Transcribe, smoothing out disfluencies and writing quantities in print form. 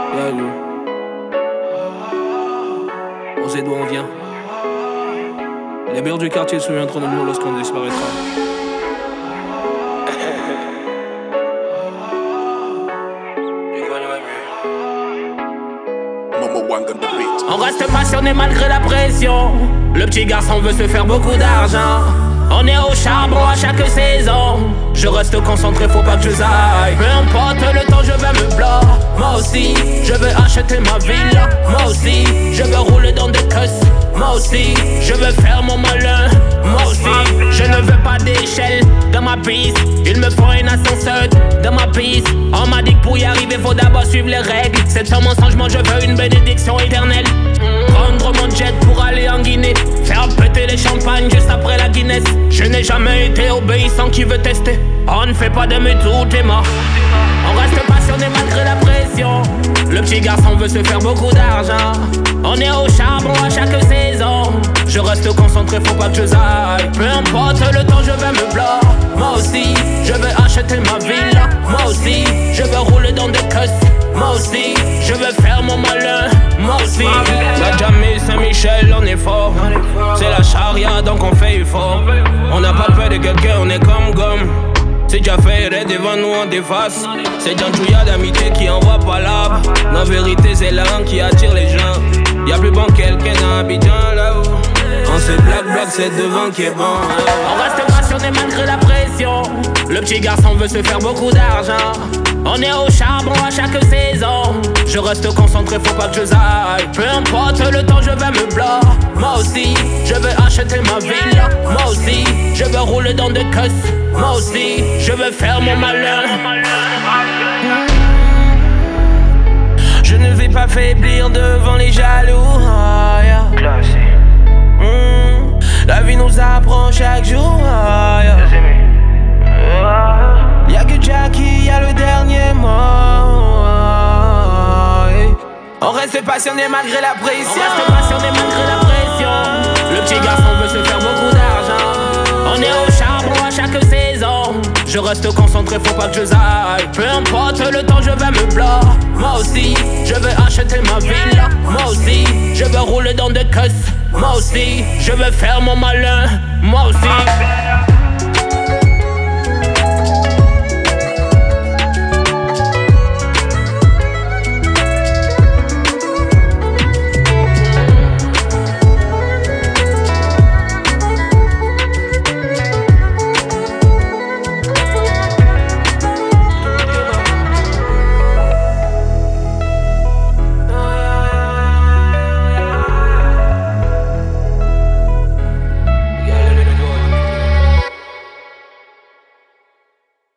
Yeah, nous. On sait d'où on vient. Les murs du quartier se souviendront de nous lorsqu'on disparaîtra. On reste passionné malgré la pression. Le petit garçon veut se faire beaucoup d'argent. On est au charbon à chaque saison. Je reste concentré, faut pas que je zaille. Peu importe le temps, je vais me bloquer. Moi aussi, je veux acheter ma ville. Moi aussi, je veux rouler dans des caisses. Moi aussi, je veux faire mon malin. Moi aussi, je ne veux pas d'échelle dans ma piste. Il me faut un ascenseur dans ma piste. On m'a dit que pour y arriver, faut d'abord suivre les règles. C'est sans mensonge, moi je veux une bénédiction éternelle. Prendre mon jet pour aller en Guinée. Faire péter les champagnes juste après la Guinness. Je n'ai jamais été obéissant, qui veut tester? On ne fait pas de mais tout est mort. On reste passionné malgré la pression. Le petit garçon veut se faire beaucoup d'argent. On est au charbon à chaque saison. Je reste concentré, faut pas que je zaille. Peu importe le temps, je vais me bloquer. Moi aussi, je veux acheter ma ville. Moi aussi, je veux rouler dans des caisses. Moi aussi, je veux faire mon malin. Moi aussi, la Jamie Saint-Michel, on est fort. C'est la charia, donc on fait fort. On n'a pas peur de quelqu'un, on est comme gomme. C'est déjà fait, devant nous on déface. C'est Djantouya d'amitié qui envoie pas l'arbre. La vérité c'est l'un qui attire les gens. Y'a plus bon quelqu'un dans Abidjan là-haut. On se black, c'est devant qui est bon. On reste passionné malgré la pression. Le petit garçon veut se faire beaucoup d'argent. On est au charbon à chaque saison. Je reste concentré, faut pas que je zaille. Peu importe le temps, je vais me bloquer. Moi aussi, je veux acheter ma ville. Moi aussi, je veux rouler dans des caisses. Moi aussi, je veux faire mon malin. Je ne vais pas faiblir devant les jaloux. Oh, yeah. La vie nous apprend chaque jour. Oh, yeah. Y'a que Jackie, y'a le dernier mot. On reste passionné malgré la pression. On reste passionné malgré la pression. Le petit garçon veut se faire beaucoup d'argent. On est au charbon à chaque saison. Je reste concentré, faut pas que je zaille. Peu importe le temps, je vais me bloquer. Moi aussi, je veux acheter ma ville. Moi aussi, je veux rouler dans des caisses. Moi aussi, je veux faire mon malin. Moi aussi.